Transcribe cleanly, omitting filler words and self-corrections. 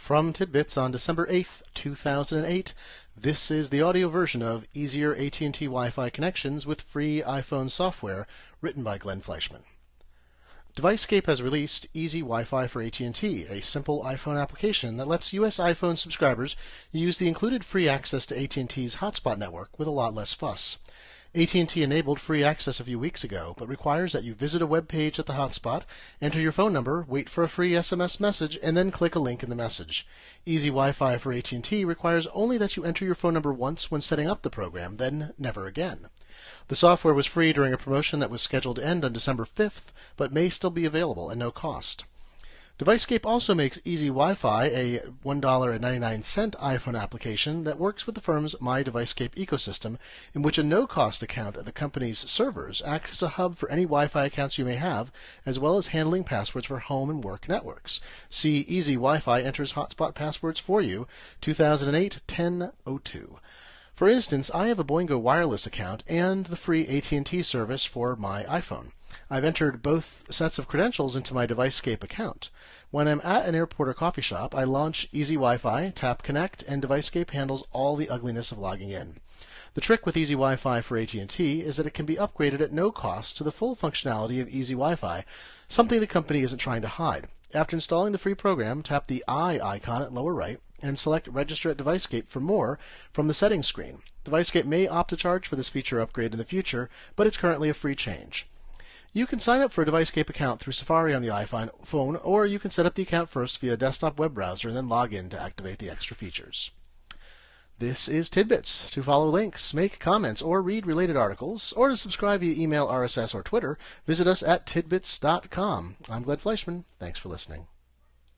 From Tidbits on December 8th, 2008, this is the audio version of Easier AT&T Wi-Fi Connections with Free iPhone Software, written by Glenn Fleischman. DeviceScape has released Easy Wi-Fi for AT&T, a simple iPhone application that lets US iPhone subscribers use the included free access to AT&T's hotspot network with a lot less fuss. AT&T enabled free access a few weeks ago, but requires that you visit a web page at the hotspot, enter your phone number, wait for a free SMS message, and then click a link in the message. Easy Wi-Fi for AT&T requires only that you enter your phone number once when setting up the program, then never again. The software was free during a promotion that was scheduled to end on December 5th, but may still be available at no cost. DeviceScape also makes Easy Wi-Fi a $1.99 iPhone application that works with the firm's My DeviceScape ecosystem, in which a no-cost account at the company's servers acts as a hub for any Wi-Fi accounts you may have, as well as handling passwords for home and work networks. See Easy Wi-Fi enters hotspot passwords for you, 2008-10-02. For instance, I have a Boingo wireless account and the free AT&T service for my iPhone. I've entered both sets of credentials into my DeviceScape account. When I'm at an airport or coffee shop, I launch Easy Wi-Fi, tap Connect, and DeviceScape handles all the ugliness of logging in. The trick with Easy Wi-Fi for AT&T is that it can be upgraded at no cost to the full functionality of Easy Wi-Fi, something the company isn't trying to hide. After installing the free program, tap the I icon at lower right and select Register at DeviceScape for more from the settings screen. DeviceScape may opt to charge for this feature upgrade in the future, but it's currently a free change. You can sign up for a DeviceScape account through Safari on the iPhone, or you can set up the account first via a desktop web browser and then log in to activate the extra features. This is Tidbits. To follow links, make comments, or read related articles, or to subscribe via email, RSS, or Twitter, visit us at tidbits.com. I'm Glenn Fleischman. Thanks for listening.